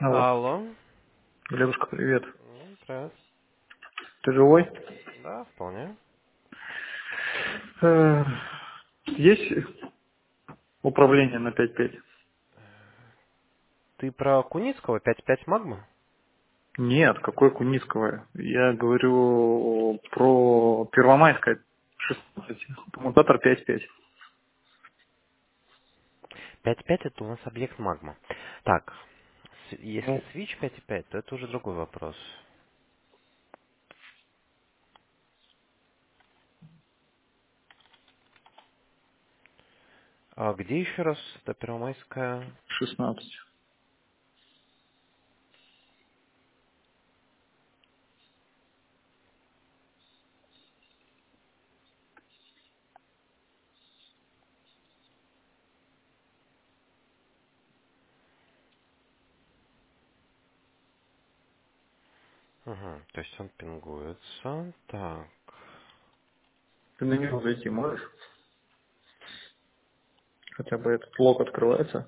Алло. Алло. Глебушка, привет. Привет. Ты живой? Да, вполне. Э, Есть управление на 5.5? Ты про Куницкого 5.5 Магма? Нет, какой Куницкого? Я говорю про Первомайское 16, коммутатор 5.5. 5.5 это у нас объект Магма. Так, если Ну, Switch 5.5, то это уже другой вопрос. А где еще раз это Первомайская? 16. Угу, то есть он пингуется. Так. Ты на него зайти можешь? Хотя бы этот лог открывается.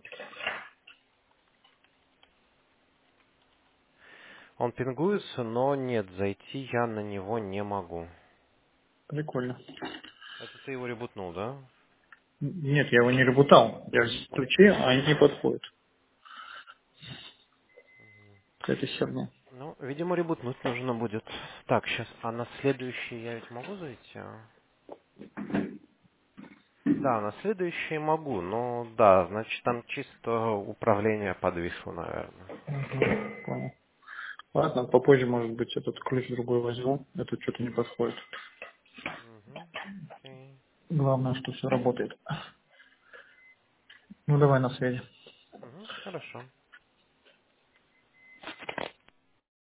Он пингуется, но нет, зайти я на него не могу. Прикольно. Это ты его ребутнул, да? Нет, я его не ребутал. Я взял ключи, а они не подходят к этой херне. Ну, видимо, ребутнуть нужно будет. Так, сейчас, а на следующий я ведь могу зайти? Да, на следующий могу, но да, значит там чисто управление подвисло, наверное. Мгм, понял. Ладно, попозже, может быть, этот ключ другой возьму. Этот что-то не подходит. Угу. Окей. Главное, что все работает. Ну, давай на связи. Угу. Хорошо.